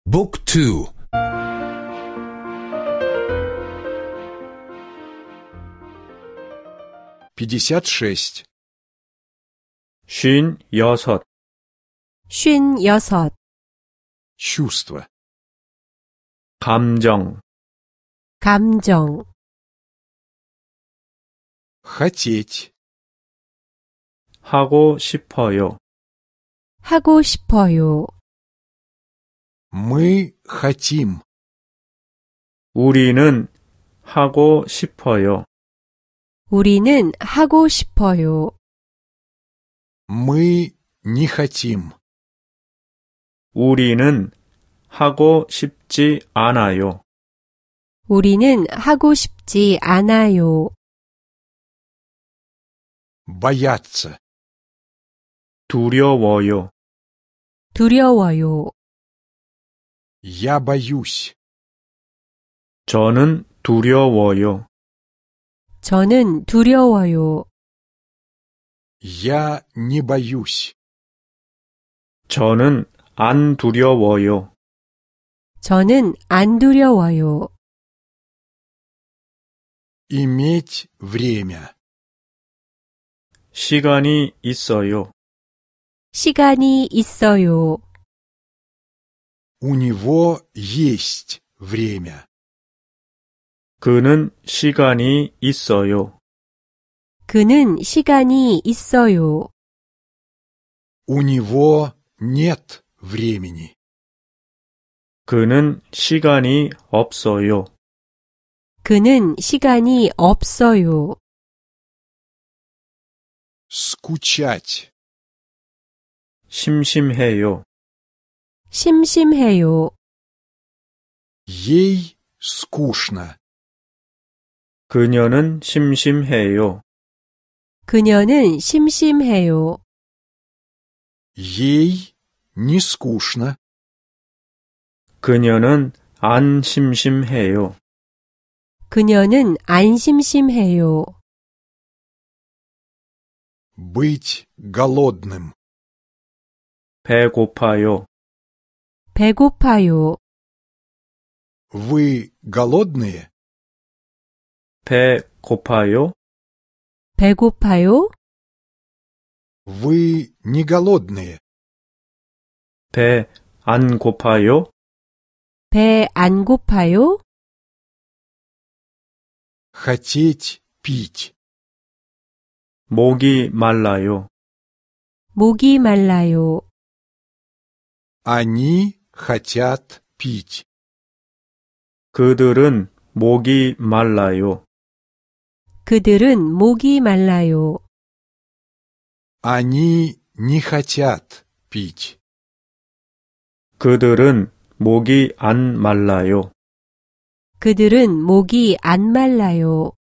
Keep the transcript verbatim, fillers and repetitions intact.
Book two. пятьдесят шесть. 쉰 여섯. 쉰 여섯. Чувство. 감정. 감정. Хотеть. 하고 싶어요. 하고 싶어요. Мы хотим. 우리는 하고 싶어요. 우리는 하고 싶어요. Мы не хотим. 우리는 하고 싶지 않아요. 우리는 하고 싶지 않아요. Бояться. 두려워요. 두려워요. Я боюсь. 저는 두려워요. 저는 두려워요. Я не боюсь. 저는 안 두려워요. 저는 안 두려워요. Иметь время. 시간이 있어요. 시간이 있어요. У него есть время. 그는 시간이 있어요. 그는 시간이 있어요. У него нет времени. 그는 시간이 없어요. 그는 시간이 없어요. Скучать. 심심해요. 심심해요. Ей скучно. 그녀는 심심해요. 그녀는 심심해요. Ей не скучно. 그녀는 안 심심해요. 그녀는 안 심심해요. Быть голодным. 배고파요. 배고파요. Вы голодные? 배고파요? 배고파요? Вы не голодные? 배 안 고파요? 배 안 고파요? Хотеть пить. 목이 말라요. 목이 말라요. Они хотят пить. 그들은 목이 말라요. 그들은 목이 말라요. Они не хотят пить. 그들은 목이 안 말라요. 그들은 목이 안 말라요.